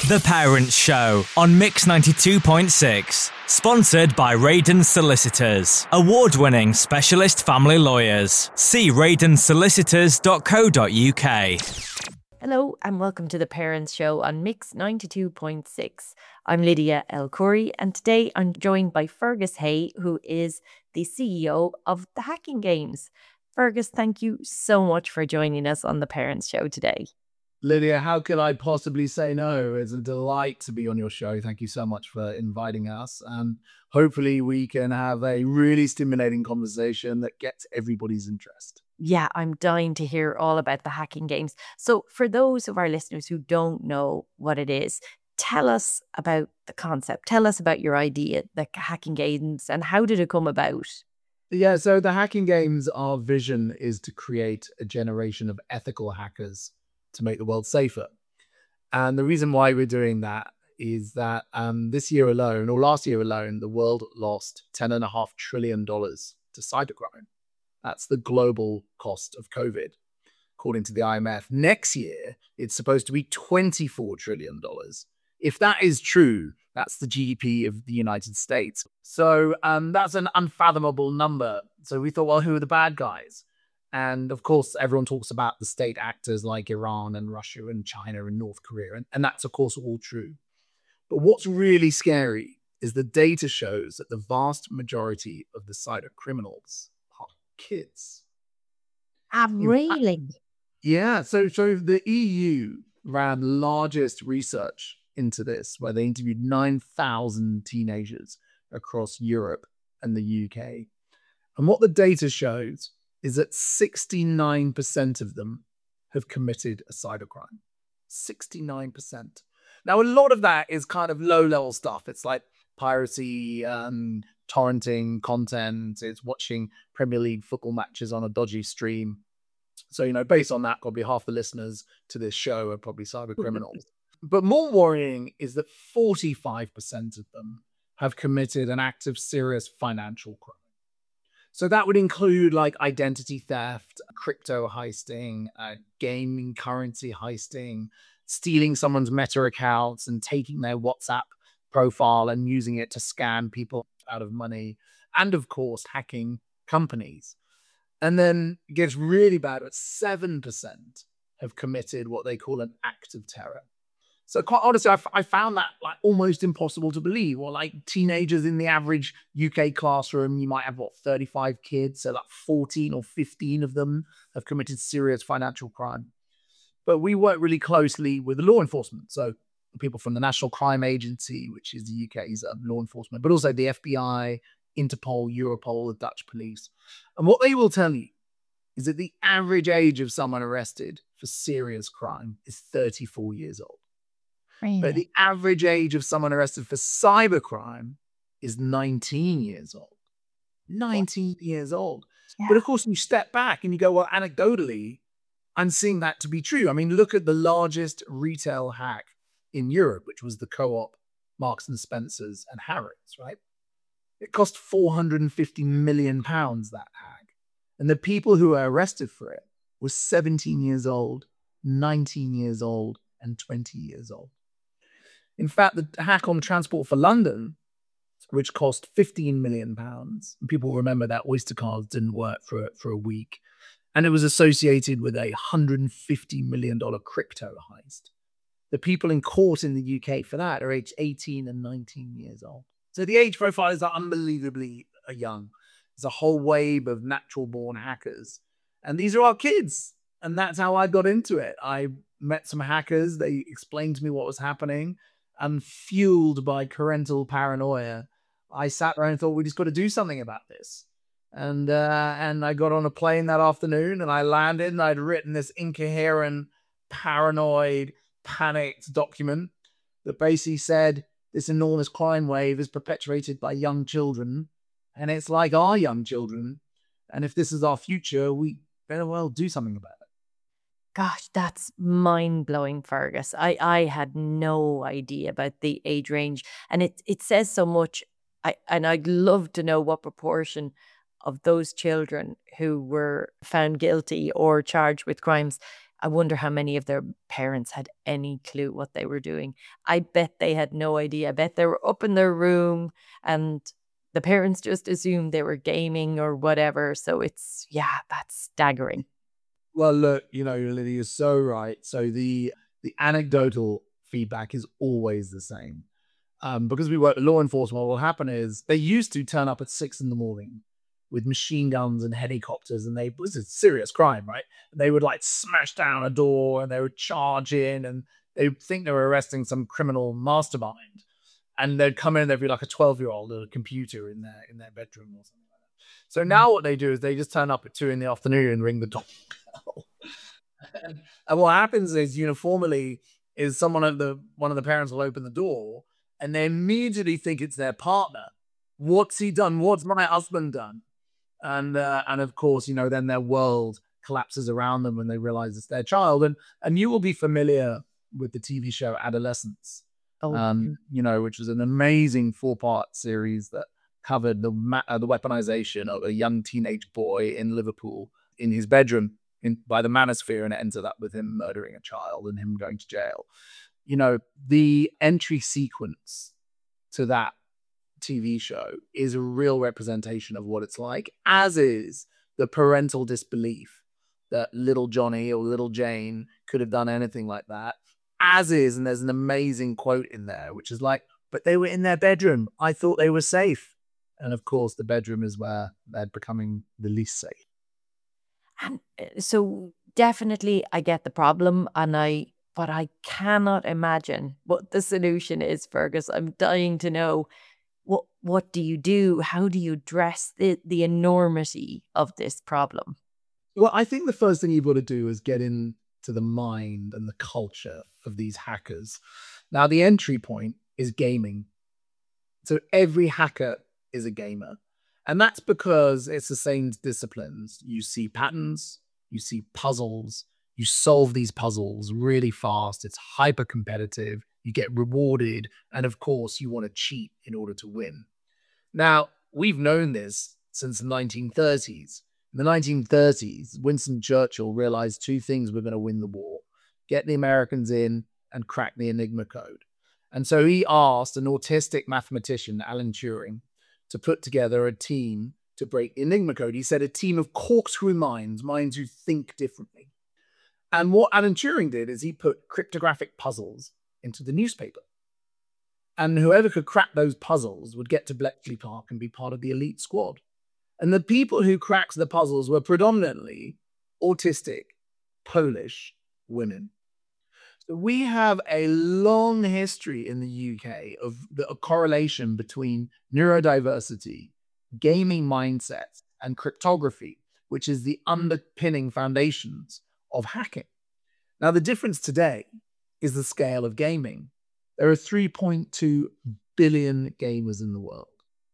The Parents Show on Mix 92.6. Sponsored by Radon Solicitors. Award-winning specialist family lawyers. See radonsolicitors.co.uk. Hello and welcome to The Parents Show on Mix 92.6. I'm Lydia El Khoury and today I'm joined by Fergus Hay, who is the CEO of the Hacking Games. Fergus, thank you so much for joining us on The Parents Show today. Lydia, how could I possibly say no? It's a delight to be on your show. Thank you so much for inviting us. And hopefully we can have a really stimulating conversation that gets everybody's interest. Yeah, I'm dying to hear all about the Hacking Games. So for those of our listeners who don't know what it is, tell us about the concept. Tell us about your idea, the Hacking Games, and how did it come about? Yeah, so the Hacking Games, our vision is to create a generation of ethical hackers to make the world safer. And the reason why we're doing that is that this year alone, or last year alone, the world lost $10.5 trillion to cybercrime. That's the global cost of COVID, according to the IMF. Next year, it's supposed to be $24 trillion. If that is true, that's the GDP of the United States. So that's an unfathomable number. So we thought, well, who are the bad guys? And of course, everyone talks about the state actors like Iran and Russia and China and North Korea. And that's, of course, all true. But what's really scary is the data shows that the vast majority of the cyber criminals are kids. Really? Yeah. So the EU ran the largest research into this, where they interviewed 9,000 teenagers across Europe and the UK. And what the data shows is that 69% of them have committed a cybercrime. 69%. Now, a lot of that is kind of low-level stuff. It's like piracy, torrenting content. It's watching Premier League football matches on a dodgy stream. So, based on that, probably half the listeners to this show are probably cyber criminals. But more worrying is that 45% of them have committed an act of serious financial crime. So that would include like identity theft, crypto heisting, gaming currency heisting, stealing someone's Meta accounts and taking their WhatsApp profile and using it to scam people out of money. And of course, hacking companies. And then it gets really bad, but 7% have committed what they call an act of terror. So quite honestly, I found that like almost impossible to believe. Or like teenagers in the average UK classroom, you might have 35 kids. So like 14 or 15 of them have committed serious financial crime. But we work really closely with the law enforcement. So people from the National Crime Agency, which is the UK's law enforcement, but also the FBI, Interpol, Europol, the Dutch police. And what they will tell you is that the average age of someone arrested for serious crime is 34 years old. Really? But the average age of someone arrested for cybercrime is 19 years old. 19 years old. Yeah. But of course, you step back and you go, well, anecdotally, I'm seeing that to be true. I mean, look at the largest retail hack in Europe, which was the Co-op, Marks and Spencer's and Harrods, right? It cost £450 million, that hack. And the people who were arrested for it were 17 years old, 19 years old, and 20 years old. In fact, the hack on Transport for London, which cost £15 million, and people remember that Oyster cards didn't work for a week, and it was associated with a $150 million crypto heist. The people in court in the UK for that are aged 18 and 19 years old. So the age profiles are unbelievably young. There's a whole wave of natural-born hackers, and these are our kids, and that's how I got into it. I met some hackers. They explained to me what was happening. And fueled by parental paranoia, I sat around and thought, we just got to do something about this. And I got on a plane that afternoon and I landed and I'd written this incoherent, paranoid, panicked document that basically said this enormous crime wave is perpetuated by young children. And it's like our young children. And if this is our future, we better well do something about it. Gosh, that's mind-blowing, Fergus. I had no idea about the age range. And it says so much. I'd love to know what proportion of those children who were found guilty or charged with crimes I wonder how many of their parents had any clue what they were doing. I bet they had no idea. I bet they were up in their room and the parents just assumed they were gaming or whatever. So that's staggering. Well, look, Lydia is so right. So the anecdotal feedback is always the same. Because we work with law enforcement, what will happen is they used to turn up at 6 a.m. with machine guns and helicopters, and this is serious crime, right? They would like smash down a door and they would charge in and they would think they were arresting some criminal mastermind. And they'd come in and there'd be like a 12-year-old at a computer in their bedroom or something like that. So now what they do is they just turn up at 2 p.m. and ring the doorbell. And what happens is uniformly is one of the parents will open the door and they immediately think it's their partner. What's he done? What's my husband done? And of course, then their world collapses around them when they realize it's their child. And you will be familiar with the TV show Adolescence, which was an amazing 4-part series that covered the weaponization of a young teenage boy in Liverpool in his bedroom by the manosphere, and it ended up with him murdering a child and him going to jail. The entry sequence to that TV show is a real representation of what it's like, as is the parental disbelief that little Johnny or little Jane could have done anything like that, as is, and there's an amazing quote in there, which is like, but they were in their bedroom. I thought they were safe. And of course, the bedroom is where they're becoming the least safe. And so definitely I get the problem, but I cannot imagine what the solution is, Fergus. I'm dying to know. What do you do? How do you address the enormity of this problem? Well, I think the first thing you've got to do is get into the mind and the culture of these hackers. Now, the entry point is gaming. So every hacker is a gamer. And that's because it's the same disciplines. You see patterns, you see puzzles, you solve these puzzles really fast. It's hyper competitive. You get rewarded. And of course, you want to cheat in order to win. Now, we've known this since the 1930s. In the 1930s, Winston Churchill realized 2 things were going to win the war: get the Americans in and crack the Enigma code. And so he asked an autistic mathematician, Alan Turing, to put together a team to break the Enigma code. He said a team of corkscrew minds who think differently. And what Alan Turing did is he put cryptographic puzzles into the newspaper. And whoever could crack those puzzles would get to Bletchley Park and be part of the elite squad. And the people who cracked the puzzles were predominantly autistic, Polish women. So we have a long history in the UK of a correlation between neurodiversity, gaming mindsets, and cryptography, which is the underpinning foundations of hacking. Now, the difference today is the scale of gaming. There are 3.2 billion gamers in the world.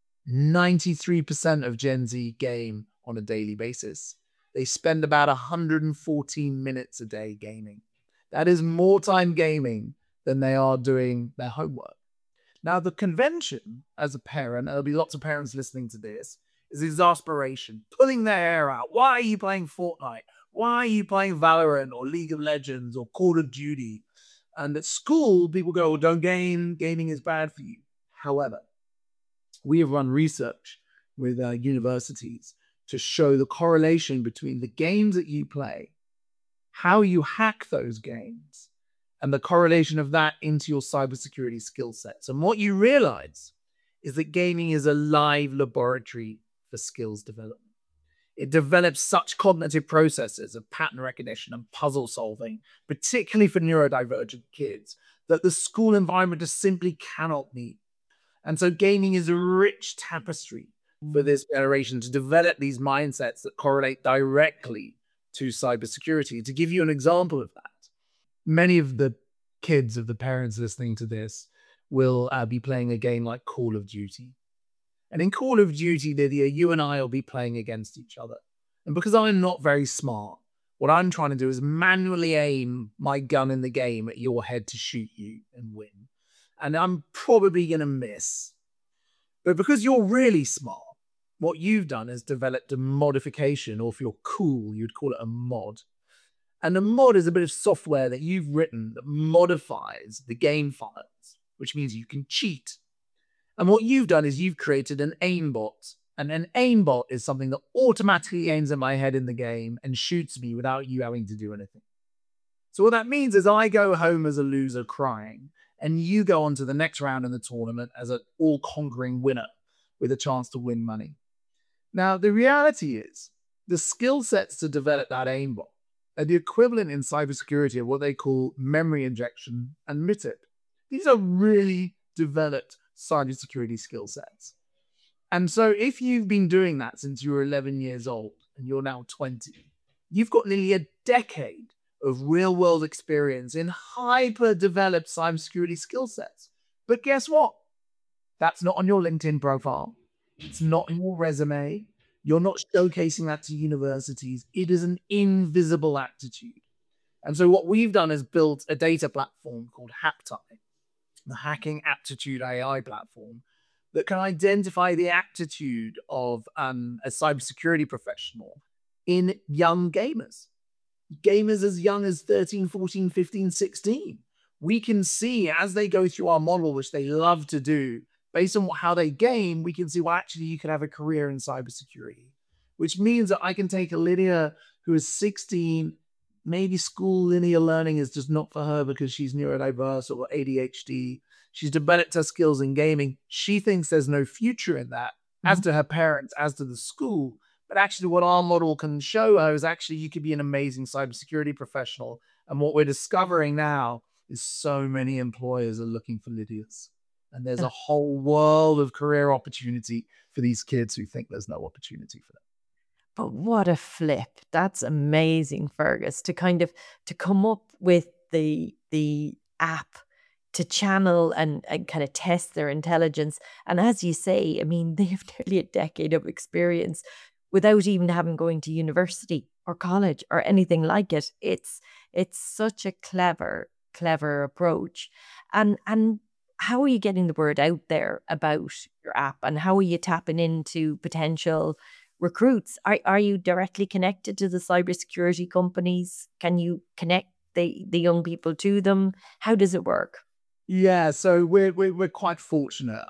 93% of Gen Z game on a daily basis. They spend about 114 minutes a day gaming. That is more time gaming than they are doing their homework. Now, the convention as a parent, there'll be lots of parents listening to this, is exasperation, pulling their hair out. Why are you playing Fortnite? Why are you playing Valorant or League of Legends or Call of Duty? And at school, people go, well, don't game. Gaming is bad for you. However, we have run research with universities to show the correlation between the games that you play, how you hack those games, and the correlation of that into your cybersecurity skill sets. And what you realize is that gaming is a live laboratory for skills development. It develops such cognitive processes of pattern recognition and puzzle solving, particularly for neurodivergent kids, that the school environment just simply cannot meet. And so gaming is a rich tapestry for this generation to develop these mindsets that correlate directly to cybersecurity. To give you an example of that, many of the kids of the parents listening to this will be playing a game like Call of Duty. And in Call of Duty, Lydia, you and I will be playing against each other. And because I'm not very smart, what I'm trying to do is manually aim my gun in the game at your head to shoot you and win. And I'm probably going to miss. But because you're really smart, what you've done is developed a modification, or if you're cool, you'd call it a mod. And a mod is a bit of software that you've written that modifies the game files, which means you can cheat. And what you've done is you've created an aimbot. And an aimbot is something that automatically aims at my head in the game and shoots me without you having to do anything. So what that means is I go home as a loser crying, and you go on to the next round in the tournament as an all-conquering winner with a chance to win money. Now, the reality is the skill sets to develop that aimbot are the equivalent in cybersecurity of what they call memory injection and MITIP. These are really developed cybersecurity skill sets. And so if you've been doing that since you were 11 years old and you're now 20, you've got nearly a decade of real-world experience in hyper-developed cybersecurity skill sets. But guess what? That's not on your LinkedIn profile. It's not in your resume. You're not showcasing that to universities. It is an invisible aptitude. And so what we've done is built a data platform called Haptai, the Hacking Aptitude AI platform, that can identify the aptitude of a cybersecurity professional in young gamers. Gamers as young as 13, 14, 15, 16. We can see as they go through our model, which they love to do, based on how they game, we can see, well, actually, you could have a career in cybersecurity, which means that I can take a Lydia who is 16, maybe school linear learning is just not for her because she's neurodiverse or ADHD. She's developed her skills in gaming. She thinks there's no future in that, as to her parents, as to the school. But actually what our model can show her is actually you could be an amazing cybersecurity professional. And what we're discovering now is so many employers are looking for Lydias. And there's a whole world of career opportunity for these kids who think there's no opportunity for them. But what a flip. That's amazing, Fergus, to come up with the app to channel and kind of test their intelligence. And as you say, I mean, they have nearly a decade of experience without even having going to university or college or anything like it. It's such a clever approach. And how are you getting the word out there about your app, and how are you tapping into potential recruits? Are you directly connected to the cybersecurity companies? Can you connect the young people to them? How does it work? Yeah, so we're quite fortunate.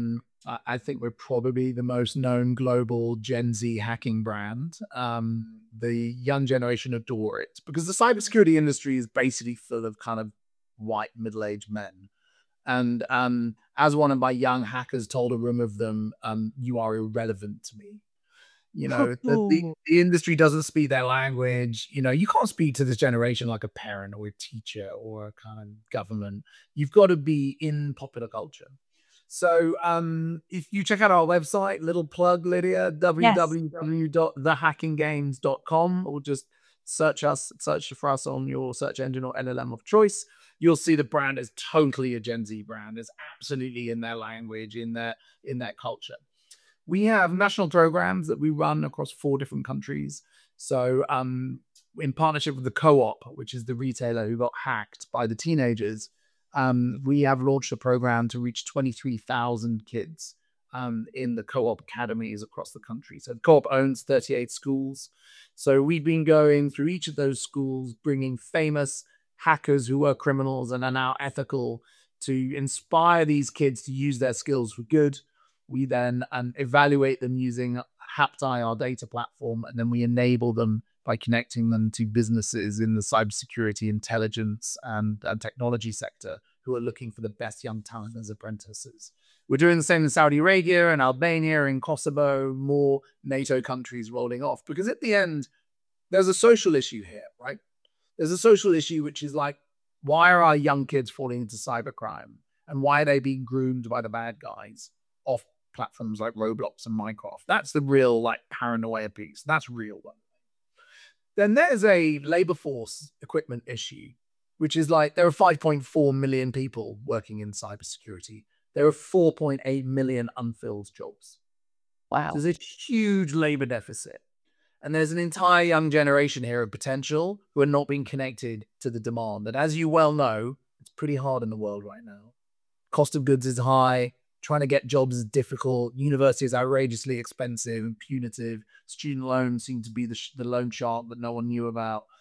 I think we're probably the most known global Gen Z hacking brand. The young generation adore it because the cybersecurity industry is basically full of kind of white middle-aged men. And as one of my young hackers told a room of them, you are irrelevant to me. You know, the industry doesn't speak their language. You know, you can't speak to this generation like a parent or a teacher or a kind of government. You've got to be in popular culture. So if you check out our website, little plug, Lydia, www.thehackinggames.com, or just search for us on your search engine or LLM of choice, you'll see the brand is totally a Gen Z brand. It's absolutely in their language, in their culture. We have national programs that we run across 4 different countries. So in partnership with the Co-op, which is the retailer who got hacked by the teenagers, we have launched a program to reach 23,000 kids in the Co-op academies across the country. So the Co-op owns 38 schools. So we've been going through each of those schools, bringing famous hackers who were criminals and are now ethical to inspire these kids to use their skills for good. We then evaluate them using Haptai, our data platform, and then we enable them by connecting them to businesses in the cybersecurity, intelligence, and technology sector who are looking for the best young talent as apprentices. We're doing the same in Saudi Arabia and Albania, in Kosovo, more NATO countries rolling off. Because at the end, there's a social issue here, right? There's a social issue which is like, why are our young kids falling into cybercrime? And why are they being groomed by the bad guys off platforms like Roblox and Minecraft? That's the real like paranoia piece. That's real one. Then there's a labor force equipment issue, which is like there are 5.4 million people working in cybersecurity. There are 4.8 million unfilled jobs. Wow. So there's a huge labor deficit. And there's an entire young generation here of potential who are not being connected to the demand. And as you well know, it's pretty hard in the world right now. Cost of goods is high. Trying to get jobs is difficult. University is outrageously expensive and punitive. Student loans seem to be the loan shark that no one knew about.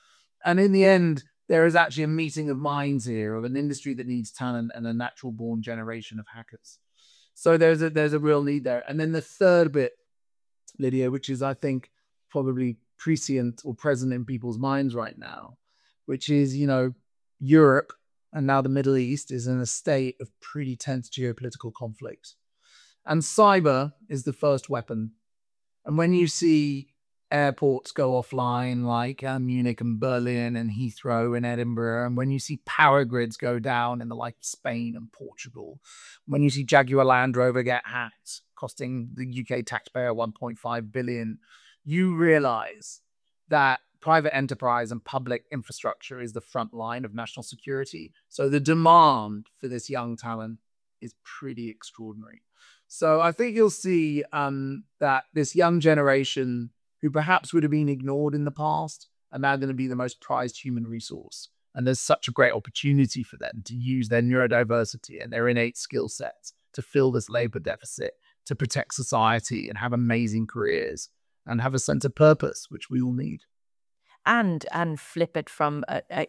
And in the end, there is actually a meeting of minds here of an industry that needs talent and a natural born generation of hackers. So there's a real need there. And then the third bit, Lydia, which is, I think, probably prescient or present in people's minds right now, which is, Europe and now the Middle East is in a state of pretty tense geopolitical conflict. And cyber is the first weapon. And when you see airports go offline like Munich and Berlin and Heathrow and Edinburgh, and when you see power grids go down in the like Spain and Portugal, when you see Jaguar Land Rover get hacked, costing the UK taxpayer 1.5 billion, you realize that private enterprise and public infrastructure is the front line of national security. So the demand for this young talent is pretty extraordinary. So I think you'll see that this young generation who perhaps would have been ignored in the past are now going to be the most prized human resource. And there's such a great opportunity for them to use their neurodiversity and their innate skill sets to fill this labor deficit, to protect society and have amazing careers and have a sense of purpose, which we all need. And flip it from a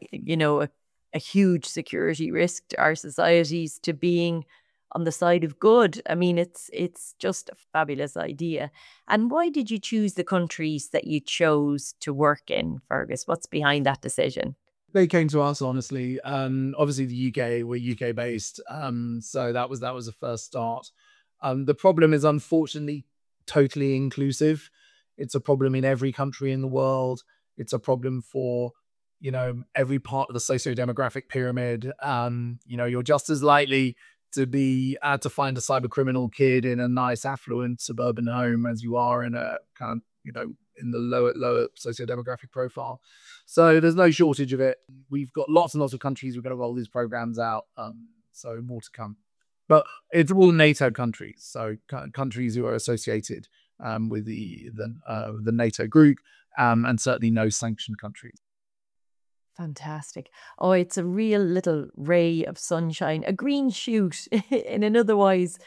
huge security risk to our societies to being on the side of good. I mean, it's just a fabulous idea. And why did you choose the countries that you chose to work in, Fergus? What's behind that decision? They came to us, honestly. Obviously, the UK, we're UK based. So that was the first start. The problem is, unfortunately, totally inclusive. It's a problem in every country in the world. It's a problem for, every part of the socio-demographic pyramid. You're just as likely to find a cyber criminal kid in a nice, affluent suburban home as you are in a kind of, in the lower socio-demographic profile. So there's no shortage of it. We've got lots and lots of countries. We're going to roll these programs out. So more to come. But it's all NATO countries. So countries who are associated with the NATO group, and certainly no sanctioned countries. Fantastic. Oh, it's a real little ray of sunshine, a green shoot in an otherwise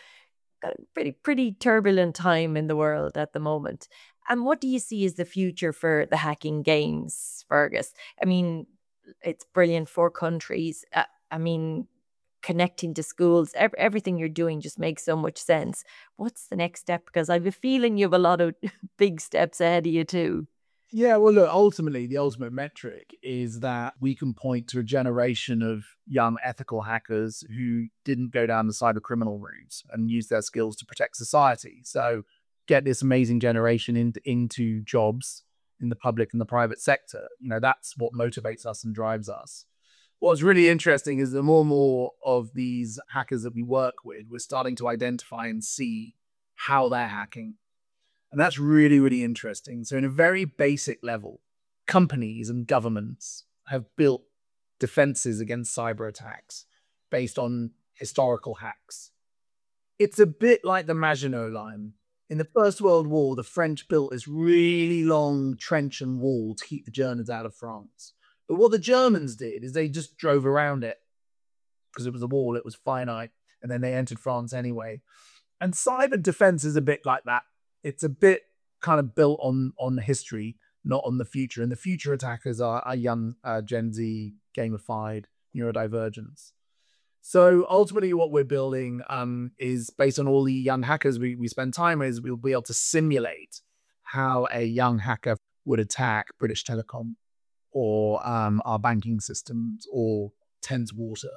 pretty turbulent time in the world at the moment. And what do you see as the future for the hacking games, Fergus? I mean, it's brilliant for countries. Connecting to schools, everything you're doing just makes so much sense. What's the next step? Because I have a feeling you have a lot of big steps ahead of you too. Yeah, well, look, ultimately, the ultimate metric is that we can point to a generation of young ethical hackers who didn't go down the cyber criminal routes and use their skills to protect society. So get this amazing generation into jobs in the public and the private sector. That's what motivates us and drives us. What's really interesting is the more and more of these hackers that we work with, we're starting to identify and see how they're hacking. And that's really, really interesting. So in a very basic level, companies and governments have built defenses against cyber attacks based on historical hacks. It's a bit like the Maginot Line. In the First World War, the French built this really long trench and wall to keep the Germans out of France. But what the Germans did is they just drove around it because it was a wall, it was finite, and then they entered France anyway. And cyber defense is a bit like that. It's a bit kind of built on history, not on the future. And the future attackers are young Gen Z, gamified, neurodivergence. So ultimately what we're building is based on all the young hackers we spend time with, we'll be able to simulate how a young hacker would attack British Telecom or our banking systems or Thames Water.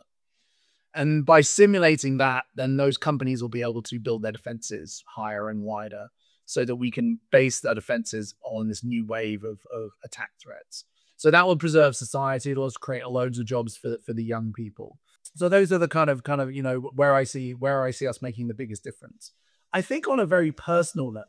And by simulating that, then those companies will be able to build their defenses higher and wider so that we can base their defenses on this new wave of attack threats. So that will preserve society. It'll also create loads of jobs for the young people. So those are the kind of where I see us making the biggest difference. I think on a very personal level,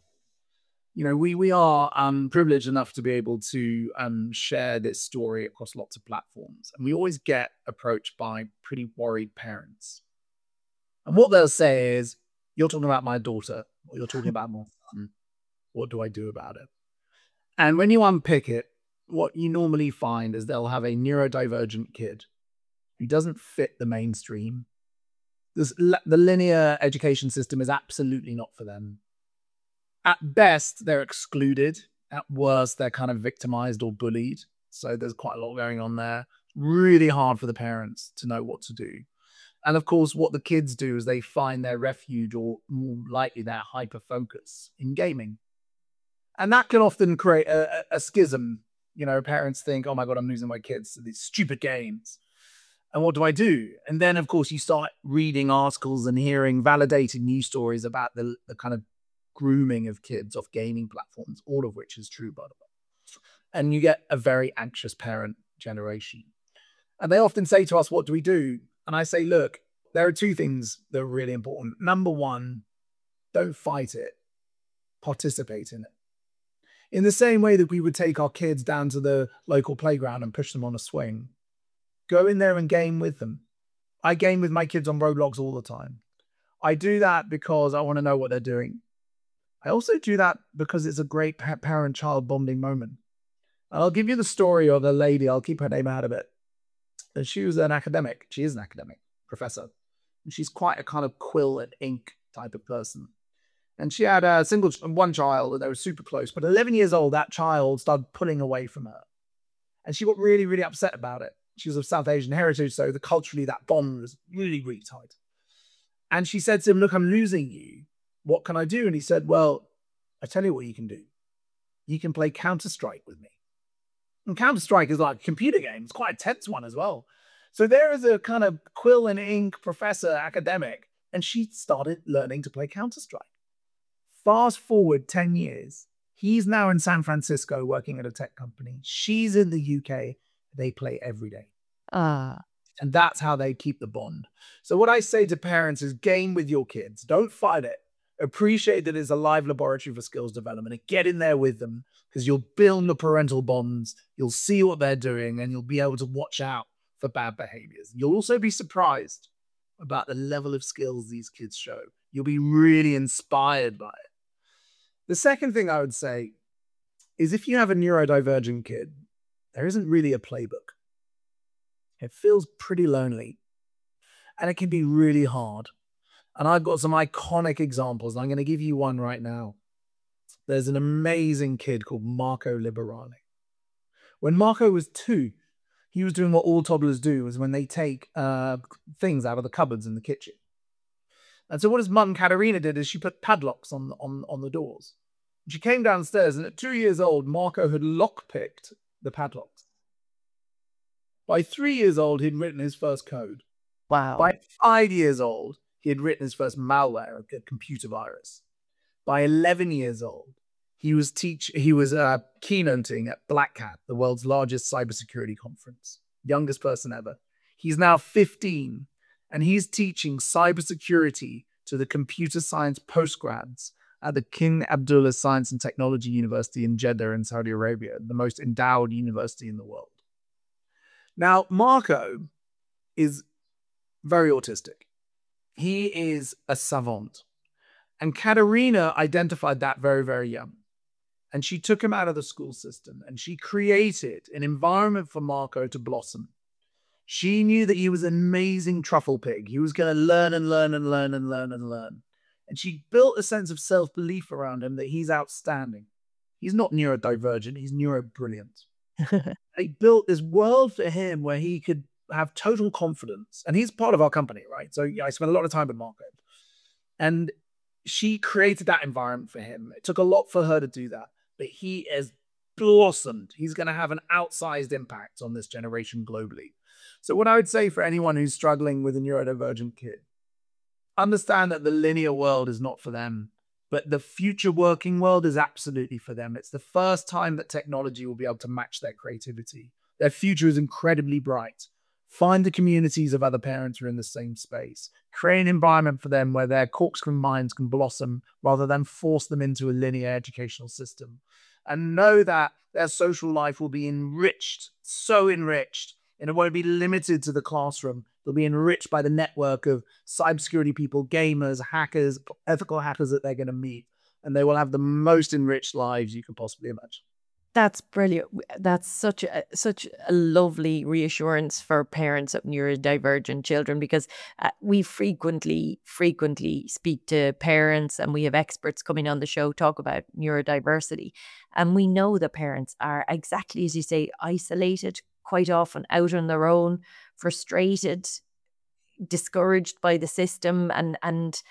we are privileged enough to be able to share this story across lots of platforms. And we always get approached by pretty worried parents. And what they'll say is, you're talking about my daughter, or you're talking about my son. What do I do about it? And when you unpick it, what you normally find is they'll have a neurodivergent kid who doesn't fit the mainstream. The linear education system is absolutely not for them. At best, they're excluded. At worst, they're kind of victimized or bullied. So there's quite a lot going on there. Really hard for the parents to know what to do. And of course, what the kids do is they find their refuge, or more likely their hyper focus, in gaming. And that can often create a schism. Parents think, oh my God, I'm losing my kids to these stupid games. And what do I do? And then, of course, you start reading articles and hearing validating news stories about the kind of grooming of kids off gaming platforms, all of which is true, by the way. And you get a very anxious parent generation. And they often say to us, what do we do? And I say, look, there are two things that are really important. Number one, don't fight it. Participate in it. In the same way that we would take our kids down to the local playground and push them on a swing, go in there and game with them. I game with my kids on Roblox all the time. I do that because I want to know what they're doing. I also do that because it's a great parent-child bonding moment. And I'll give you the story of a lady, I'll keep her name out of it. And she was an academic. She is an academic professor. And she's quite a kind of quill and ink type of person. And she had one child, and they were super close. But 11 years old, that child started pulling away from her. And she got really, really upset about it. She was of South Asian heritage, so culturally that bond was really, really tight. And she said to him, look, I'm losing you. What can I do? And he said, well, I tell you what you can do. You can play Counter-Strike with me. And Counter-Strike is like a computer game. It's quite a tense one as well. So there is a kind of quill and ink professor academic, and she started learning to play Counter-Strike. Fast forward 10 years. He's now in San Francisco working at a tech company. She's in the UK. They play every day. And that's how they keep the bond. So what I say to parents is game with your kids. Don't fight it. Appreciate that it's a live laboratory for skills development, and get in there with them, because you'll build the parental bonds. You'll see what they're doing, and you'll be able to watch out for bad behaviors. You'll also be surprised about the level of skills these kids show. You'll be really inspired by it. The second thing I would say is, if you have a neurodivergent kid, there isn't really a playbook. It feels pretty lonely, and it can be really hard. And I've got some iconic examples. I'm going to give you one right now. There's an amazing kid called Marco Liberani. When Marco was 2, he was doing what all toddlers do, is when they take things out of the cupboards in the kitchen. And so what his mum, Katerina, did is she put padlocks on the doors. She came downstairs, and at 2 years old, Marco had lockpicked the padlocks. By 3 years old, he'd written his first code. Wow. By 5 years old, he had written his first malware, a computer virus. By 11 years old, he was keynoting at Black Hat, the world's largest cybersecurity conference. Youngest person ever. He's now 15, and he's teaching cybersecurity to the computer science postgrads at the King Abdullah Science and Technology University in Jeddah in Saudi Arabia, the most endowed university in the world. Now, Marco is very autistic. He is a savant. And Katerina identified that very, very young. And she took him out of the school system, and she created an environment for Marco to blossom. She knew that he was an amazing truffle pig. He was going to learn and learn and learn and learn and learn. And she built a sense of self-belief around him that he's outstanding. He's not neurodivergent, he's neurobrilliant. They built this world for him where he could have total confidence. And he's part of our company, right? So I spent a lot of time with Marco. And she created that environment for him. It took a lot for her to do that. But he has blossomed. He's going to have an outsized impact on this generation globally. So what I would say for anyone who's struggling with a neurodivergent kid, understand that the linear world is not for them, but the future working world is absolutely for them. It's the first time that technology will be able to match their creativity. Their future is incredibly bright. Find the communities of other parents who are in the same space. Create an environment for them where their corkscrew minds can blossom rather than force them into a linear educational system. And know that their social life will be enriched, so enriched, and it won't be limited to the classroom. They'll be enriched by the network of cybersecurity people, gamers, hackers, ethical hackers that they're going to meet. And they will have the most enriched lives you can possibly imagine. That's brilliant. That's such a lovely reassurance for parents of neurodivergent children, because we frequently speak to parents, and we have experts coming on the show talk about neurodiversity, and we know that parents are, exactly as you say, isolated, quite often out on their own, frustrated, discouraged by the system, and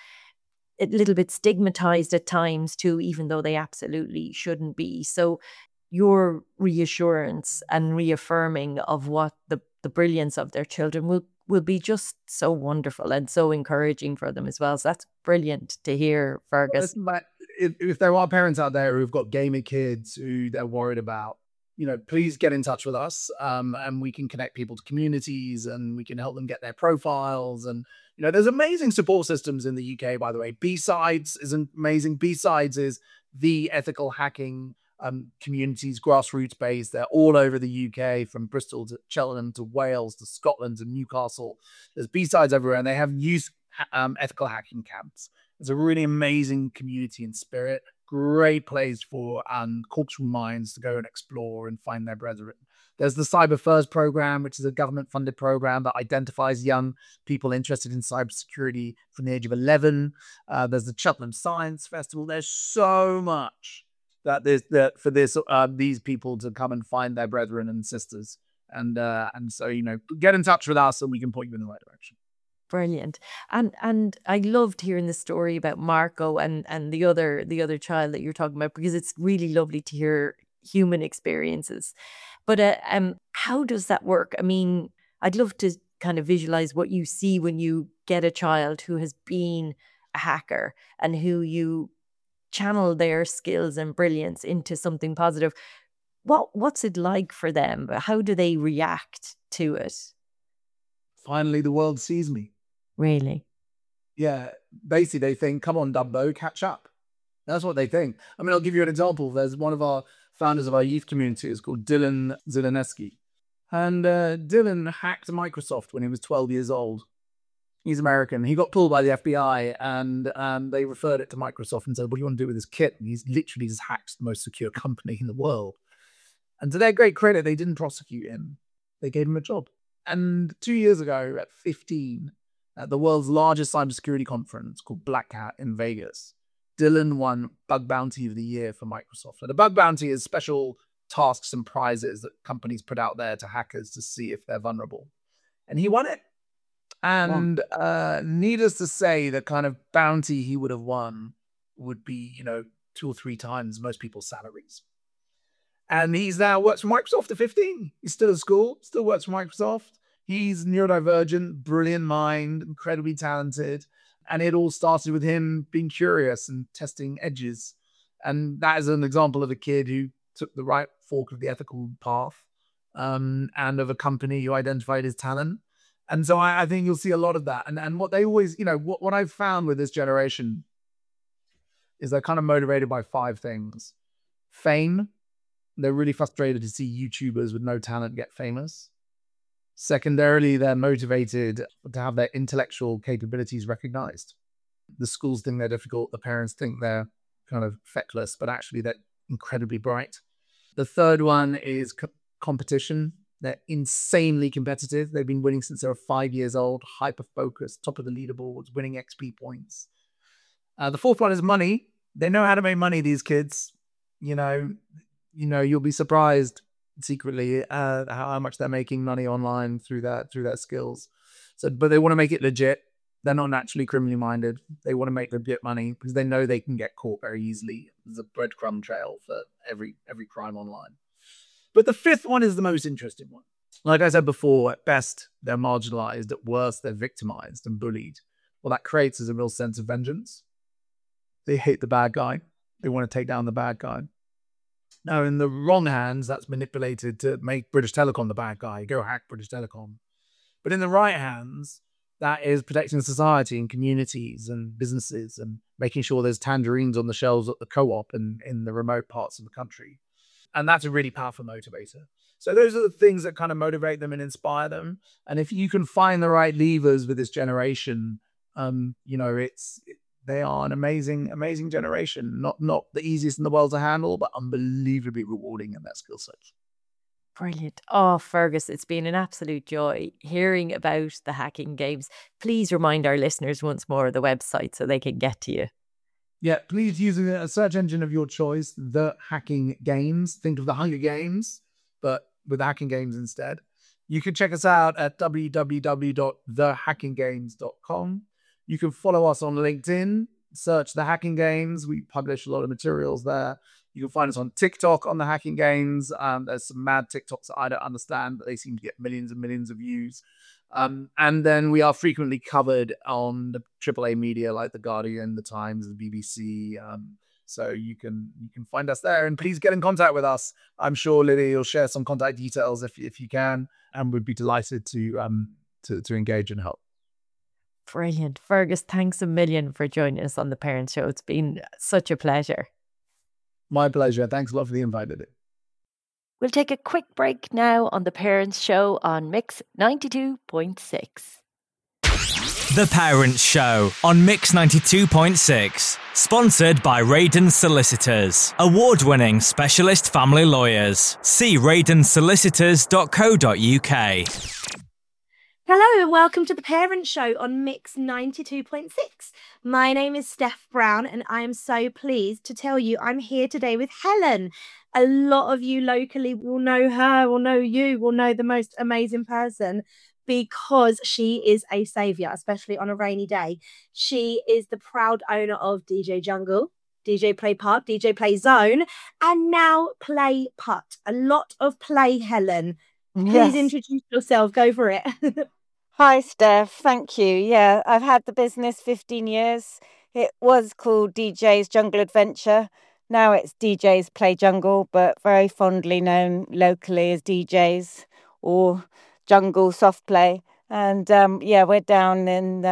a little bit stigmatized at times too, even though they absolutely shouldn't be. So your reassurance and reaffirming of what the brilliance of their children will be just so wonderful and so encouraging for them as well. So that's brilliant to hear, Fergus. Listen, but if there are parents out there who've got gamer kids who they're worried about, please get in touch with us, and we can connect people to communities, and we can help them get their profiles. And there's amazing support systems in the UK, by the way. B-Sides is amazing. B-Sides is the ethical hacking communities, grassroots based. They're all over the UK, from Bristol to Cheltenham to Wales to Scotland to Newcastle. There's B-Sides everywhere, and they have youth ethical hacking camps. It's a really amazing community and spirit. Great place for corporate minds to go and explore and find their brethren. There's the Cyber First program, which is a government-funded program that identifies young people interested in cybersecurity from the age of 11. There's the Cheltenham Science Festival. There's so much for these people to come and find their brethren and sisters. And so, get in touch with us and we can point you in the right direction. Brilliant. And I loved hearing the story about Marco and the other child that you're talking about, because it's really lovely to hear human experiences. But how does that work? I mean, I'd love to kind of visualize what you see when you get a child who has been a hacker and who you channel their skills and brilliance into something positive. What's it like for them? How do they react to it? Finally, the world sees me. Really? Yeah. Basically, they think, come on, Dumbo, catch up. That's what they think. I mean, I'll give you an example. There's one of our founders of our youth community is called Dylan Zeleneski. And Dylan hacked Microsoft when he was 12 years old. He's American. He got pulled by the FBI, and they referred it to Microsoft and said, what do you want to do with this kit? And he's literally just hacked the most secure company in the world. And to their great credit, they didn't prosecute him. They gave him a job. And 2 years ago, at 15, at the world's largest cybersecurity conference called Black Hat in Vegas, Dylan won Bug Bounty of the Year for Microsoft. And the Bug Bounty is special tasks and prizes that companies put out there to hackers to see if they're vulnerable. And he won it. And needless to say, the kind of bounty he would have won would be, 2 or 3 times most people's salaries. And he's now works for Microsoft at 15. He's still at school, still works for Microsoft. He's neurodivergent, brilliant mind, incredibly talented. And it all started with him being curious and testing edges. And that is an example of a kid who took the right fork of the ethical path, and of a company who identified his talent. And so I think you'll see a lot of that. And what they always, what I've found with this generation is they're kind of motivated by 5 things. Fame. They're really frustrated to see YouTubers with no talent get famous. Secondarily, they're motivated to have their intellectual capabilities recognized. The schools think they're difficult. The parents think they're kind of feckless, but actually they're incredibly bright. The third one is competition. They're insanely competitive. They've been winning since they were 5 years old, hyper-focused, top of the leaderboards, winning XP points. The fourth one is money. They know how to make money, these kids. You'll be surprised secretly how much they're making money online through their skills. So, but they want to make it legit. They're not naturally criminally minded. They want to make legit money because they know they can get caught very easily. There's a breadcrumb trail for every crime online. But the fifth one is the most interesting one. Like I said before, at best, they're marginalized. At worst, they're victimized and bullied. What that creates is a real sense of vengeance. They hate the bad guy. They want to take down the bad guy. Now, in the wrong hands, that's manipulated to make British Telecom the bad guy. Go hack British Telecom. But in the right hands, that is protecting society and communities and businesses and making sure there's tangerines on the shelves at the co-op and in the remote parts of the country. And that's a really powerful motivator. So those are the things that kind of motivate them and inspire them. And if you can find the right levers with this generation, they are an amazing generation. Not the easiest in the world to handle, but unbelievably rewarding in their skill sets. Brilliant. Oh, Fergus, it's been an absolute joy hearing about the hacking games. Please remind our listeners once more of the website so they can get to you. Yeah, please use a search engine of your choice, The Hacking Games. Think of the Hunger Games, but with Hacking Games instead. You can check us out at www.thehackinggames.com. You can follow us on LinkedIn, search The Hacking Games. We publish a lot of materials there. You can find us on TikTok on The Hacking Games. There's some mad TikToks that I don't understand, but they seem to get millions and millions of views. And then we are frequently covered on the AAA media like The Guardian, The Times, the BBC. So you can find us there, and please get in contact with us. I'm sure Lydia will share some contact details if you can, and we'd be delighted to engage and help. Brilliant. Fergus, thanks a million for joining us on The Parents Show. It's been such a pleasure. My pleasure. Thanks a lot for the invite, Lydia. We'll take a quick break now on The Parents Show on Mix 92.6. The Parents Show on Mix 92.6. Sponsored by Radon Solicitors. Award-winning specialist family lawyers. See radonsolicitors.co.uk. Hello and welcome to The Parents Show on Mix 92.6. My name is Steph Brown and I am so pleased to tell you I'm here today with Helen. A lot of you locally will know her, will know you, will know the most amazing person because she is a saviour, especially on a rainy day. She is the proud owner of DJ Jungle, DJ Play Park, DJ Play Zone, and now Play Putt. A lot of play, Helen. Please introduce yourself. Go for it. Hi, Steph. Thank you. Yeah, I've had the business 15 years. It was called DJ's Jungle Adventure. Now it's DJ's Play Jungle, but very fondly known locally as DJ's or Jungle Soft Play. And we're down in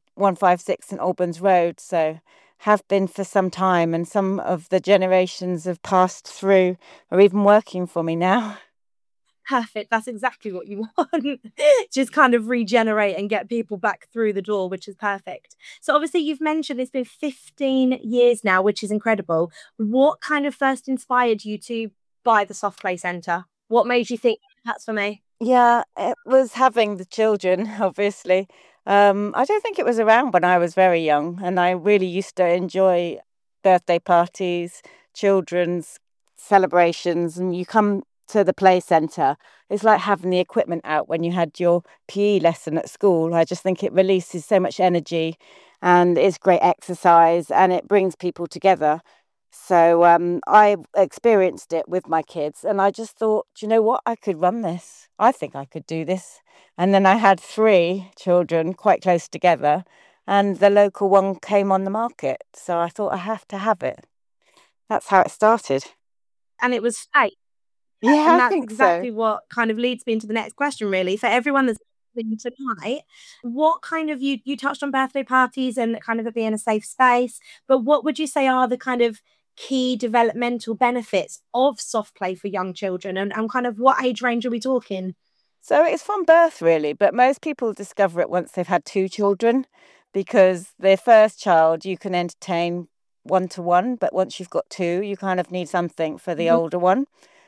156 St Albans Road, so have been for some time. And some of the generations have passed through, are even working for me now. Perfect. That's exactly what you want. Just kind of regenerate and get people back through the door, which is perfect. So obviously you've mentioned it's been 15 years now, which is incredible. What kind of first inspired you to buy the Soft Play Centre? What made you think that's for me? Yeah, it was having the children, obviously. I don't think it was around when I was very young, and I really used to enjoy birthday parties, children's celebrations, and you come to the play centre. It's like having the equipment out when you had your PE lesson at school. I just think it releases so much energy and it's great exercise and it brings people together. So I experienced it with my kids and I just thought, do you know what? I could run this. I think I could do this. And then I had 3 children quite close together and the local one came on the market. So I thought I have to have it. That's how it started. And it was fate. Yeah, and I that's think exactly so. what kind of leads me into the next question, really. For everyone that's listening tonight, what kind of, you touched on birthday parties and kind of it being a safe space, but what would you say are the kind of key developmental benefits of soft play for young children and kind of what age range are we talking? So it's from birth, really, but most people discover it once they've had 2 children because their first child you can entertain 1-to-1, but once you've got 2, you kind of need something for the older one.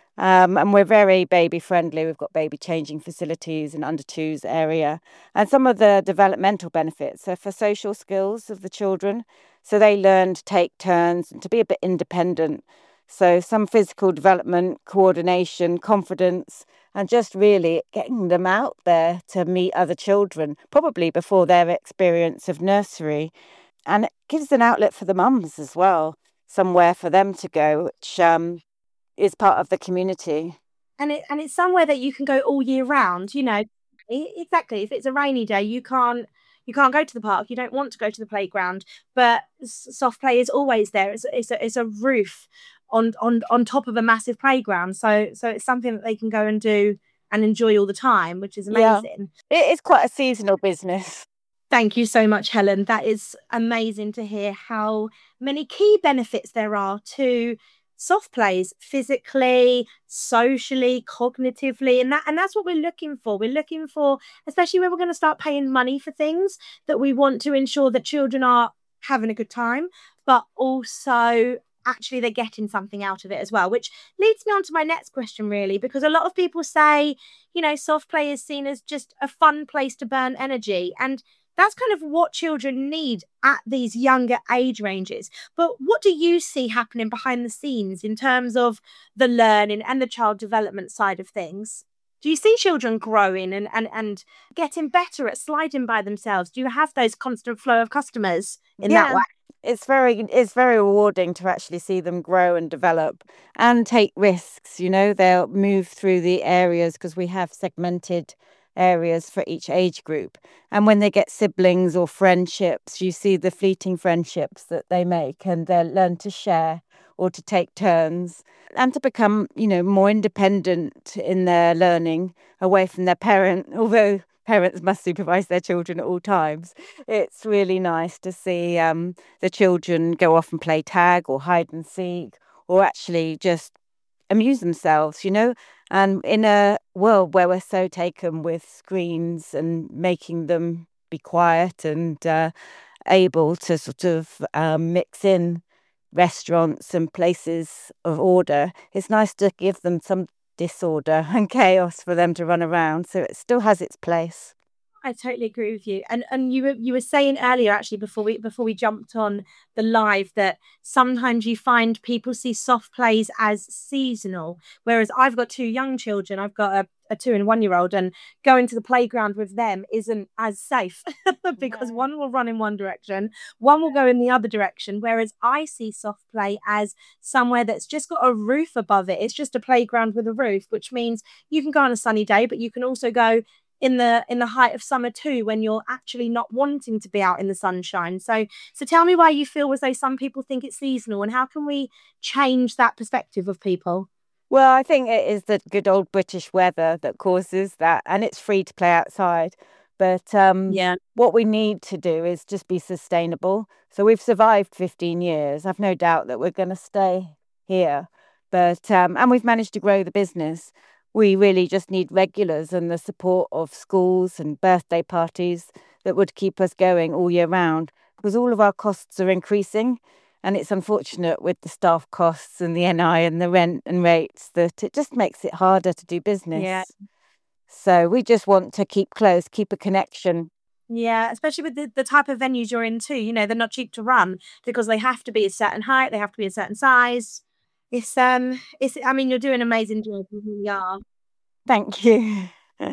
And we're very baby friendly. We've got baby changing facilities in under 2's area and some of the developmental benefits are for social skills of the children. So they learn to take turns and to be a bit independent. So some physical development, coordination, confidence, and just really getting them out there to meet other children, probably before their experience of nursery. And it gives an outlet for the mums as well, somewhere for them to go, which is part of the community. And it's somewhere that you can go all year round, you know. Exactly. If it's a rainy day, you can't go to the park. You don't want to go to the playground, but soft play is always there. It's a roof on top of a massive playground. So it's something that they can go and do and enjoy all the time, which is amazing. Yeah. It is quite a seasonal business. Thank you so much, Helen. That is amazing to hear how many key benefits there are to soft plays, physically, socially, cognitively, and that's what we're looking for. We're looking for, especially when we're going to start paying money for things, that we want to ensure that children are having a good time, but also actually they're getting something out of it as well, which leads me on to my next question, really, because a lot of people say, soft play is seen as just a fun place to burn energy. And that's kind of what children need at these younger age ranges. But what do you see happening behind the scenes in terms of the learning and the child development side of things? Do you see children growing and getting better at sliding by themselves? Do you have those constant flow of customers in that way? It's very rewarding to actually see them grow and develop and take risks. They'll move through the areas because we have segmented areas for each age group. And when they get siblings or friendships, you see the fleeting friendships that they make, and they'll learn to share or to take turns and to become, more independent in their learning away from their parent, although parents must supervise their children at all times. It's really nice to see the children go off and play tag or hide and seek, or actually just amuse themselves, and in a world where we're so taken with screens and making them be quiet and able to sort of mix in restaurants and places of order, it's nice to give them some disorder and chaos for them to run around, so it still has its place. I totally agree with you. And you were saying earlier, actually, before we jumped on the live, that sometimes you find people see soft plays as seasonal. Whereas I've got two young children. I've got a 2 and 1 year old, and going to the playground with them isn't as safe because one will run in one direction, one will go in the other direction. Whereas I see soft play as somewhere that's just got a roof above it. It's just a playground with a roof, which means you can go on a sunny day, but you can also go in the height of summer too, when you're actually not wanting to be out in the sunshine. So tell me why you feel as though some people think it's seasonal, and how can we change that perspective of people? Well, I think it is the good old British weather that causes that, and it's free to play outside. But what we need to do is just be sustainable. So we've survived 15 years. I've no doubt that we're going to stay here. But and we've managed to grow the business. We really just need regulars and the support of schools and birthday parties that would keep us going all year round, because all of our costs are increasing. And it's unfortunate with the staff costs and the NI and the rent and rates that it just makes it harder to do business. Yeah. So we just want to keep close, keep a connection. Yeah, especially with the type of venues you're in too. They're not cheap to run because they have to be a certain height, they have to be a certain size. It's I mean, you're doing an amazing job. You really are. Thank you.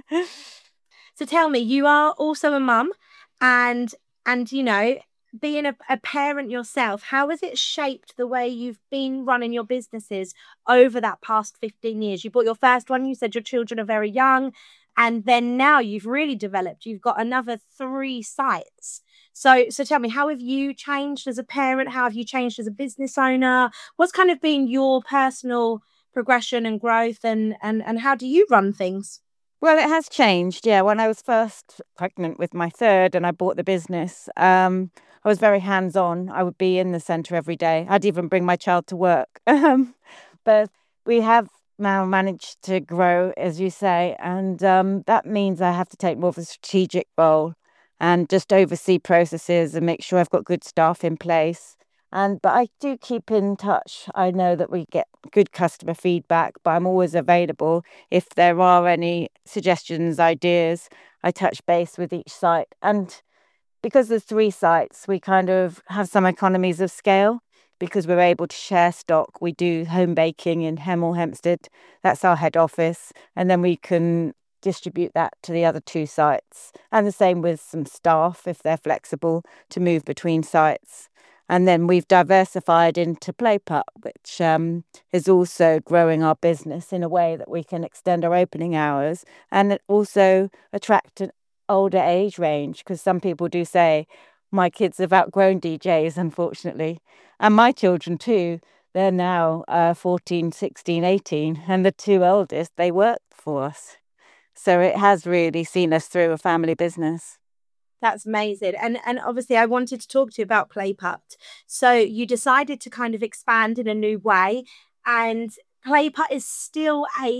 So tell me, you are also a mum, and being a parent yourself, how has it shaped the way you've been running your businesses over that past 15 years? You bought your first one, you said your children are very young, and then now you've really developed. You've got another 3 sites. So tell me, how have you changed as a parent? How have you changed as a business owner? What's kind of been your personal progression and growth, and how do you run things? Well, it has changed. Yeah, when I was first pregnant with my third and I bought the business, I was very hands-on. I would be in the centre every day. I'd even bring my child to work. But we have now managed to grow, as you say, and that means I have to take more of a strategic role and just oversee processes and make sure I've got good staff in place. But I do keep in touch. I know that we get good customer feedback, but I'm always available if there are any suggestions, ideas. I touch base with each site. And because there's 3 sites, we kind of have some economies of scale because we're able to share stock. We do home baking in Hemel Hempstead. That's our head office. And then we can distribute that to the other 2 sites. And the same with some staff, if they're flexible, to move between sites. And then we've diversified into PlayPut, which is also growing our business in a way that we can extend our opening hours and also attract an older age range, because some people do say, my kids have outgrown DJs, unfortunately. And my children too, they're now 14, 16, 18, and the 2 eldest, they work for us. So it has really seen us through a family business. That's amazing. And obviously I wanted to talk to you about PlayPut. So you decided to kind of expand in a new way, and PlayPut is still a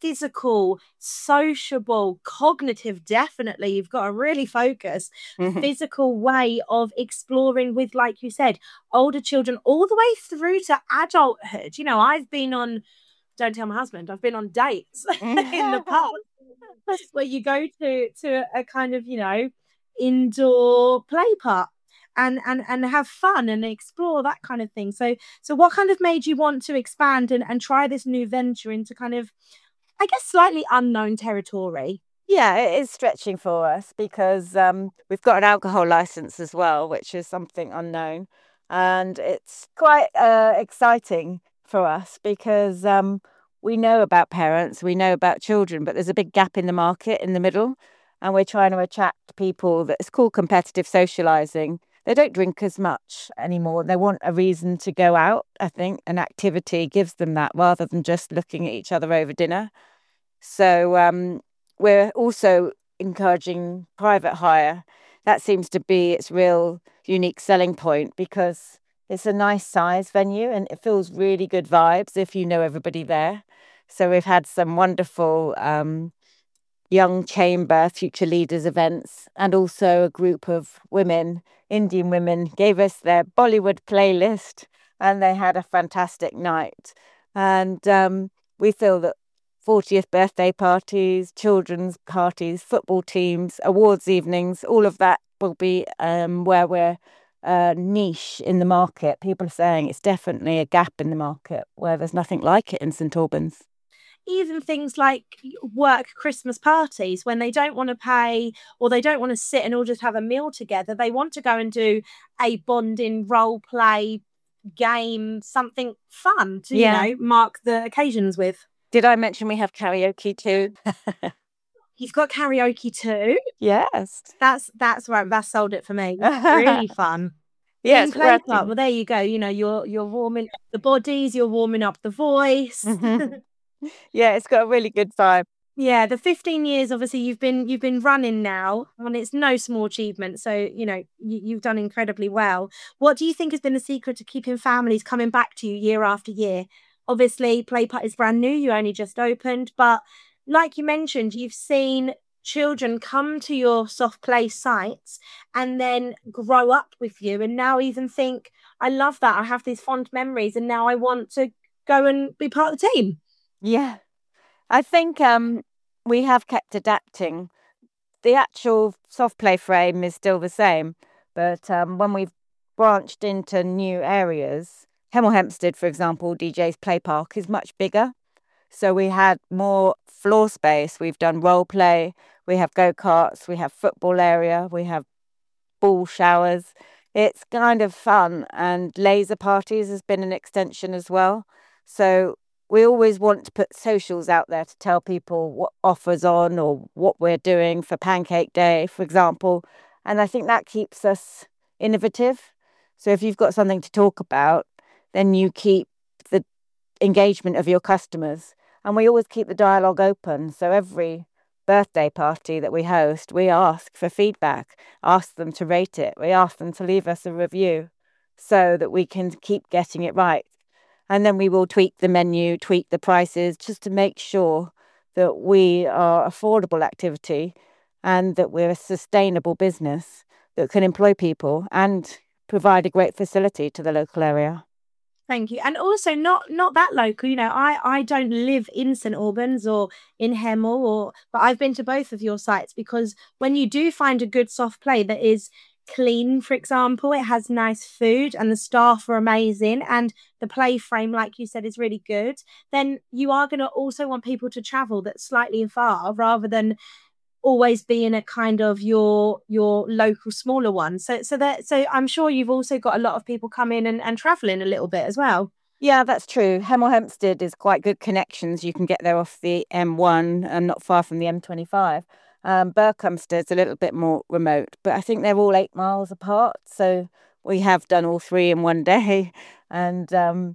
physical, sociable, cognitive, definitely. You've got to really focus, physical way of exploring with, like you said, older children all the way through to adulthood. You know, I've been on, don't tell my husband, I've been on dates in the past where you go to a kind of, you know, indoor play park and have fun and explore that kind of thing. So what kind of made you want to expand and try this new venture into kind of, I guess, slightly unknown territory? Yeah, it is stretching for us because we've got an alcohol license as well, which is something unknown. And it's quite exciting for us because we know about parents, we know about children, but there's a big gap in the market in the middle. And we're trying to attract people that it's called competitive socializing. They don't drink as much anymore. They want a reason to go out, I think. An activity gives them that rather than just looking at each other over dinner. So we're also encouraging private hire. That seems to be its real unique selling point because it's a nice size venue and it feels really good vibes if you know everybody there. So we've had some wonderful young chamber future leaders events, and also a group of women, Indian women, gave us their Bollywood playlist and they had a fantastic night. And we feel that 40th birthday parties, children's parties, football teams, awards evenings, all of that will be where we're niche in the market. People are saying it's definitely a gap in the market where there's nothing like it in St Albans. Even things like work Christmas parties, when they don't want to pay or they don't want to sit and all just have a meal together, they want to go and do a bonding role play game, something fun to, you know, mark the occasions with. Did I mention we have karaoke too? You've got karaoke too? Yes. That's right. That sold it for me. Really fun. Yes. Play part. Well, there you go. You know, you're warming up the bodies, you're warming up the voice. Yeah, it's got a really good vibe. Yeah, the 15 years obviously you've been running now, and it's no small achievement. So, you know, you've done incredibly well. What do you think has been the secret to keeping families coming back to you year after year? Obviously, Play Part is brand new. You only just opened, but like you mentioned, you've seen children come to your soft play sites and then grow up with you, and now even think, I love that. I have these fond memories, and now I want to go and be part of the team. Yeah, I think we have kept adapting. The actual soft play frame is still the same, but when we've branched into new areas, Hemel Hempstead, for example, DJ's Play Park is much bigger. So we had more floor space. We've done role play, we have go-karts, we have football area, we have ball showers. It's kind of fun, and laser parties has been an extension as well. So we always want to put socials out there to tell people what offers on or what we're doing for Pancake Day, for example. And I think that keeps us innovative. So if you've got something to talk about, then you keep the engagement of your customers. And we always keep the dialogue open. So every birthday party that we host, we ask for feedback, ask them to rate it. We ask them to leave us a review so that we can keep getting it right. And then we will tweak the menu, tweak the prices, just to make sure that we are affordable activity and that we're a sustainable business that can employ people and provide a great facility to the local area. Thank you. And also not that local. You know, I don't live in St Albans or in Hemel, but I've been to both of your sites, because when you do find a good soft play that is clean, for example, it has nice food and the staff are amazing and the play frame, like you said, is really good, then you are going to also want people to travel that's slightly far rather than always be in a kind of your local smaller one. So I'm sure you've also got a lot of people come in and traveling a little bit as well. Yeah, that's true. Hemel Hempstead is quite good connections. You can get there off the M1 and not far from the M25. Berkhamsted's a little bit more remote, but I think they're all 8 miles apart. So we have done all 3 in one day, and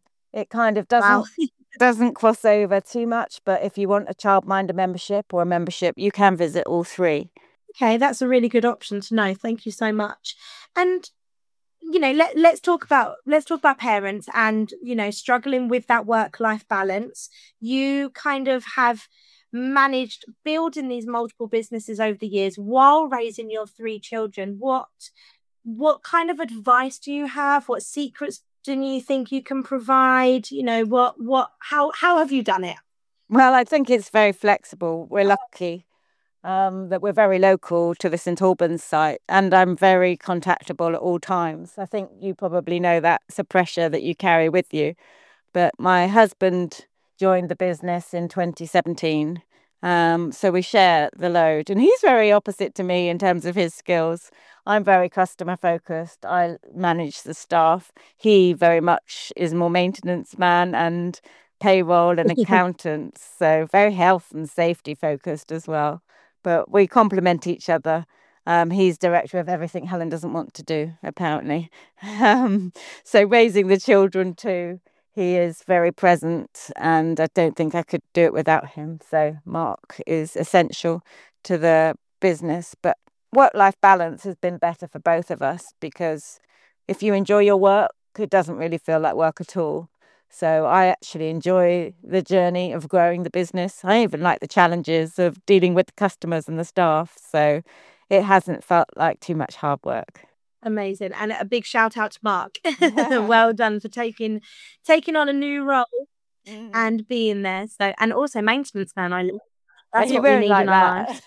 it kind of doesn't cross over too much. But if you want a childminder membership or a membership, you can visit all 3. Okay, that's a really good option to know. Thank you so much. And you know, let's talk about parents and, you know, struggling with that work-life balance. You kind of have managed building these multiple businesses over the years while raising your 3 children. What kind of advice do you have? What secrets do you think you can provide? You know, how have you done it? Well, I think it's very flexible. We're lucky that we're very local to the St Albans site, and I'm very contactable at all times. I think you probably know that's a pressure that you carry with you. But my husband joined the business in 2017, so we share the load. And he's very opposite to me in terms of his skills. I'm very customer focused. I manage the staff. He very much is more maintenance man and payroll and accountants, so very health and safety focused as well. But we complement each other. He's director of everything Helen doesn't want to do, apparently. So raising the children too, he is very present, and I don't think I could do it without him. So Mark is essential to the business. But work-life balance has been better for both of us, because if you enjoy your work, it doesn't really feel like work at all. So I actually enjoy the journey of growing the business. I even like the challenges of dealing with the customers and the staff. So it hasn't felt like too much hard work. Amazing. And a big shout out to Mark. Well done for taking on a new role and being there. So, and also maintenance man. That's what we need in our lives.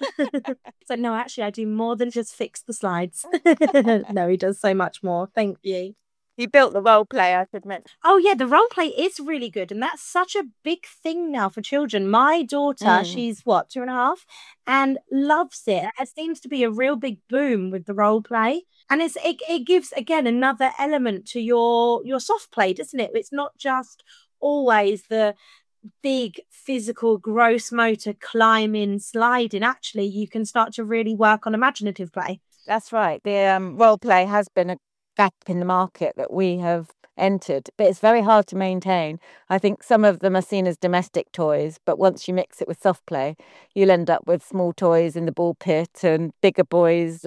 So no, actually I do more than just fix the slides. No, he does so much more. Thank you. You built the role play, I should mention. Oh yeah, the role play is really good, and that's such a big thing now for children. My daughter, she's 2.5, and loves it. It seems to be a real big boom with the role play, and it gives again another element to your soft play, doesn't it? It's not just always the big physical gross motor climbing, sliding. Actually, you can start to really work on imaginative play. That's right. The role play has been a gap in the market that we have entered, but it's very hard to maintain. I think some of them are seen as domestic toys, but once you mix it with soft play, you'll end up with small toys in the ball pit and bigger boys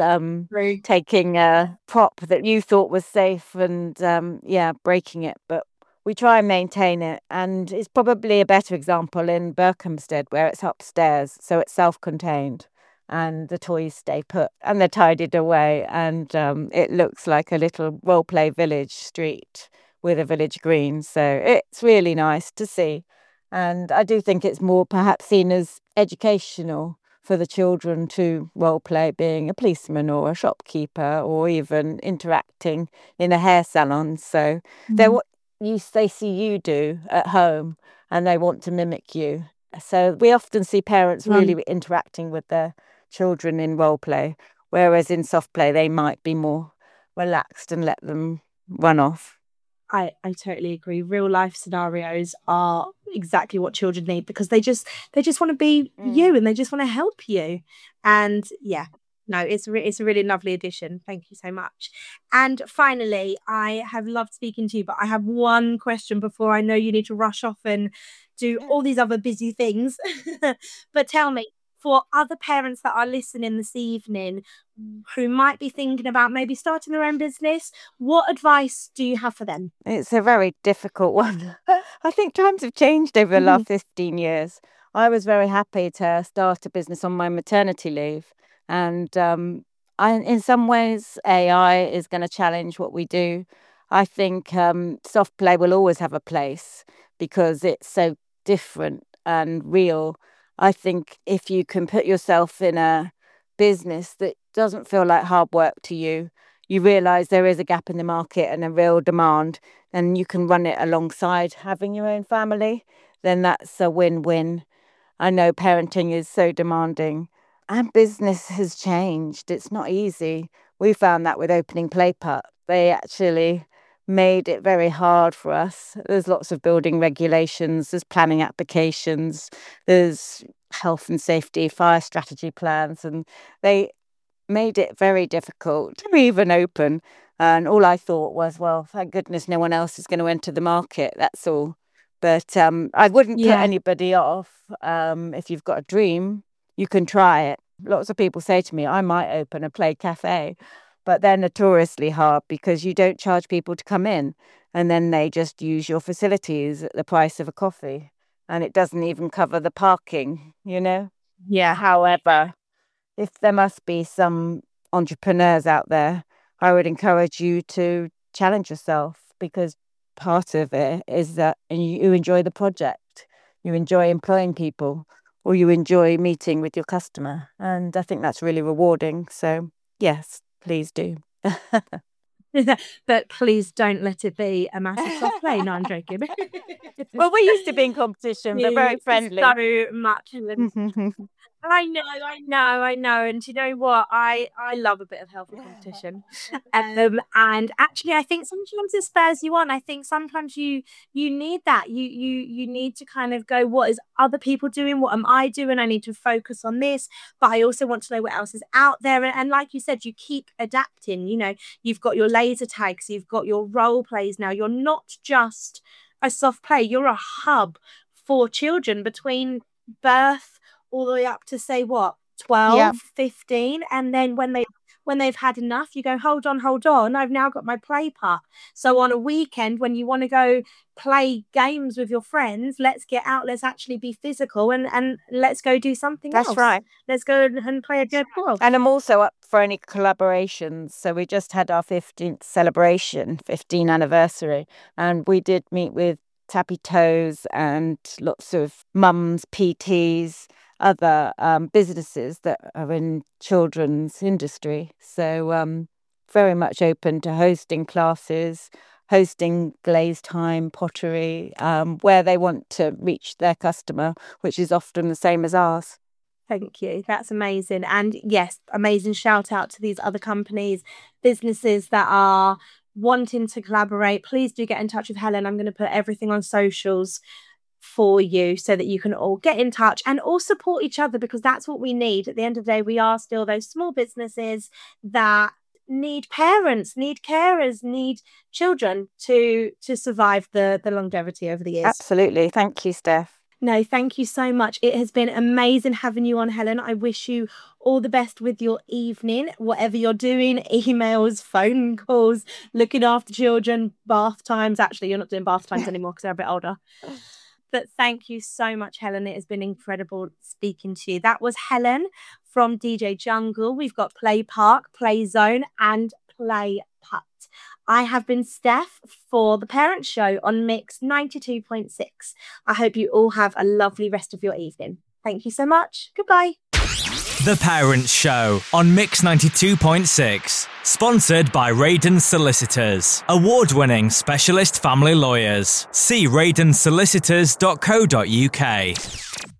taking a prop that you thought was safe and breaking it. But we try and maintain it, and it's probably a better example in Berkhamsted, where it's upstairs, so it's self-contained. And the toys stay put and they're tidied away, and it looks like a little role play village street with a village green. So it's really nice to see, and I do think it's more perhaps seen as educational for the children to role play being a policeman or a shopkeeper, or even interacting in a hair salon. So they're what they see you do at home, and they want to mimic you. So we often see parents really interacting with their children in role play, whereas in soft play they might be more relaxed and let them run off. I totally agree. Real life scenarios are exactly what children need, because they just want to be you, and they just want to help you. And yeah, no, it's a really lovely addition. Thank you so much. And finally, I have loved speaking to you, but I have one question before I know you need to rush off and do all these other busy things. But tell me, for other parents that are listening this evening who might be thinking about maybe starting their own business, what advice do you have for them? It's a very difficult one. I think times have changed over the last 15 years. I was very happy to start a business on my maternity leave. And in some ways, AI is going to challenge what we do. I think soft play will always have a place because it's so different and real. I think if you can put yourself in a business that doesn't feel like hard work to you, you realise there is a gap in the market and a real demand, and you can run it alongside having your own family, then that's a win-win. I know parenting is so demanding, and business has changed. It's not easy. We found that with opening Playputt. They actually made it very hard for us. There's lots of building regulations, there's planning applications, there's health and safety, fire strategy plans, and they made it very difficult to even open. And all I thought was, well, thank goodness no one else is going to enter the market, that's all. But I wouldn't put anybody off. If you've got a dream, you can try it. Lots of people say to me, I might open a play cafe, but they're notoriously hard because you don't charge people to come in, and then they just use your facilities at the price of a coffee. and it doesn't even cover the parking, you know. Yeah. However, if there must be some entrepreneurs out there, I would encourage you to challenge yourself, because part of it is that you enjoy the project, you enjoy employing people, or you enjoy meeting with your customer. And I think that's really rewarding. So yes, please do. But please don't let it be a massive soft play. No, I'm joking. Well, we used to be in competition. They're very friendly. So much. I know. And you know what? I love a bit of healthy competition. And actually, I think sometimes it spurs you on. I think sometimes you need that. You need to kind of go, what is other people doing? What am I doing? I need to focus on this, but I also want to know what else is out there. And like you said, you keep adapting. You know, you've got your laser tags, you've got your role plays now. You're not just a soft play. You're a hub for children between birth all the way up to, say, what, 12, 15, and then when they've had enough, you go, hold on, I've now got my play part. So on a weekend, when you want to go play games with your friends, let's get out, let's actually be physical, and let's go do something else. That's right. Let's go and play a good ball. And I'm also up for any collaborations. So we just had our 15th celebration, 15th anniversary, and we did meet with Tappy Toes and lots of mums, PTs, other businesses that are in children's industry. So very much open to hosting classes, hosting glaze time, pottery, where they want to reach their customer, which is often the same as ours. Thank you. That's amazing. And yes, amazing shout out to these other companies, businesses that are wanting to collaborate. Please do get in touch with Helen. I'm going to put everything on socials for you so that you can all get in touch and all support each other, because that's what we need. At the end of the day, we are still those small businesses that need parents, need carers, need children to survive the longevity over the years. Absolutely. Thank you, Steph. No, thank you so much. It has been amazing having you on, Helen. I wish you all the best with your evening, whatever you're doing, emails, phone calls, looking after children, bath times. Actually, you're not doing bath times anymore because they're a bit older. But thank you so much, Helen. It has been incredible speaking to you. That was Helen from DJ Jungle. We've got Play Park, Play Zone, and Play Putt. I have been Steph for The Parent Show on Mix 92.6. I hope you all have a lovely rest of your evening. Thank you so much. Goodbye. The Parent Show on Mix 92.6. Sponsored by Radon Solicitors. Award-winning specialist family lawyers. See radonsolicitors.co.uk.